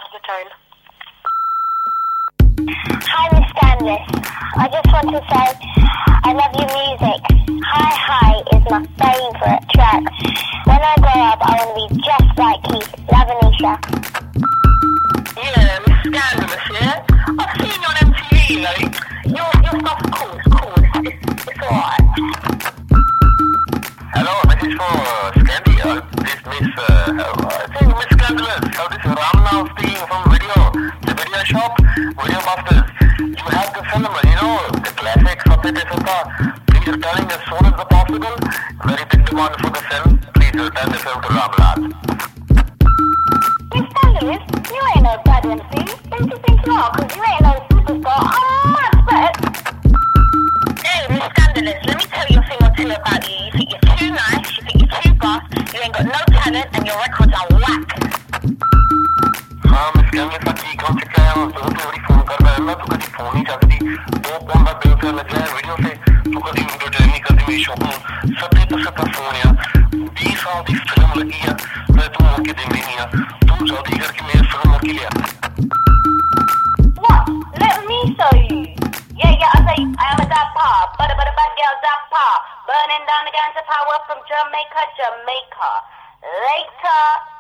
answer the tone. Hi, Miss Scandalous. I just want to say I love your music. Hi Hi is my favourite track. When I grow up, I want to be just like Keith. Love, Anisha. Yeah, Miss Scandalous, yeah? I've seen you on MTV, like, your stuff's cool, it's alright. Hello, message for Scandy. This Miss, I think Miss Scandalous. This is Ram now speaking from the video shop, Video Masters. You have the film, the classic Satyate Sutta. Please return as soon as possible. Very big demand for the film. Please return the film to Ramlal. Miss Scandalous, you ain't no bad MC. Don't you think you are? Because you ain't no superstar. I'm much better. Hey, Miss Scandalous, let me tell you a thing or two about you. You think you're too nice, you think you're too buff, you ain't got no talent, and your records are whack. हाँ, Miss Scandalous का की कौन से क्या है? तो बड़ी phone कर रहा है ना, तो कभी फोन नहीं चलती. दो कौन सा बिल से लग जाए वीडियो से, तो कभी वीडियो ट्रेन नहीं करती मेरी शॉप में. सत्ता फोन या 20 साल की फिल्म लगी है, मैं तुम मौके दे नहीं है. तुम जल्दी करके मेरी फिल्म मौके लिया. What? Let me show you. Yeah, I say I am a dapper, but a bad girl dapper. Burning down the gangs of power from Jamaica. Later.